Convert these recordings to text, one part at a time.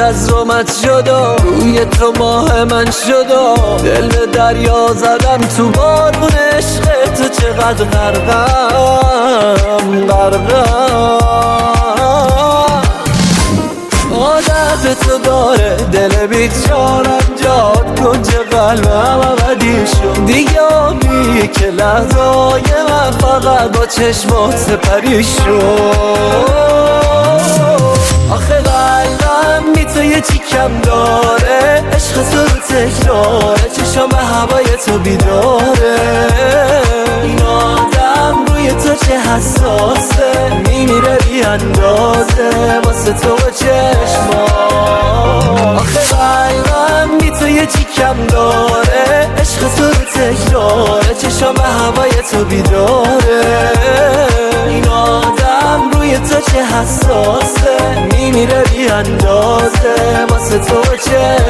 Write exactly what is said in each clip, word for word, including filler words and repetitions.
از رومت شد روی تو ماه من شد دل به دریا زدم تو بارون عشق تو چقدر غرقم غرقم عادت تو داره دل بیچارم جاد کنج قلبم ابدی شد دیگه آبی که لحظای من فقط با چشمات سپری شد آخه قلبم بی تو یه چی کم داره عشق تو رو تکراره چشم هوای تو بیداره این آدم روی تو چه حساسه میمیره بی اندازه واسه تو و چشمات آخه قلبم بی تو یه چی کم داره عشق تو رو تکراره چشم هوای تو بیداره این آدم روی تو چه حساسه میمیره بی اندازه واسه تو و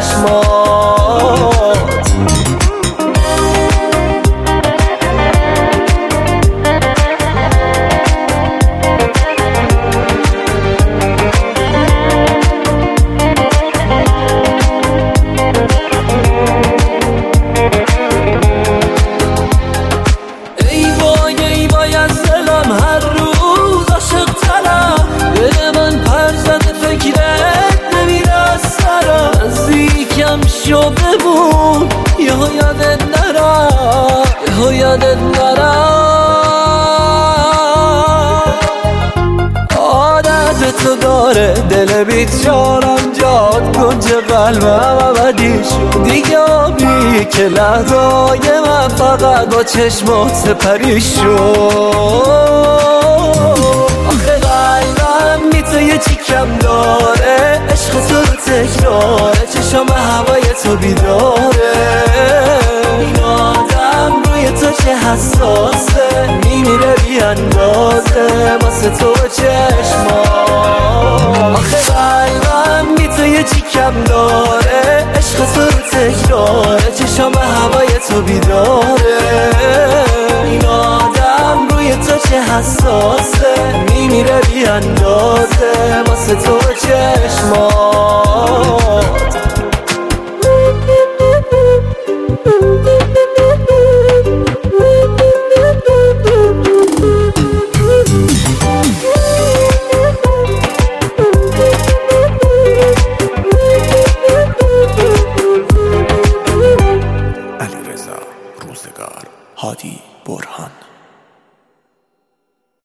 چشمات شو بمون یهو یادت نرم یهو یادت نرم عادت تو داره دل بیچارم جاد کنج قلبم ابدی شد دیگه آبی که لحظای من فقط با چشمات سپری شد آخه قلبم بی تو یه چی کم داره عشق تو رو تکراره چشم هوای تو بیداره این آدم روی تو چه حساسه میمیره بی اندازه واسه تو و چشمات آخه قلبم بی تو یه چی کم داره عشق تو رو تکراره چشم هوای تو بیداره این آدم روی تو چه حساسه میمیره بی اندازه واسه تو و چشمات علیرضا روزگار، هادی برهان.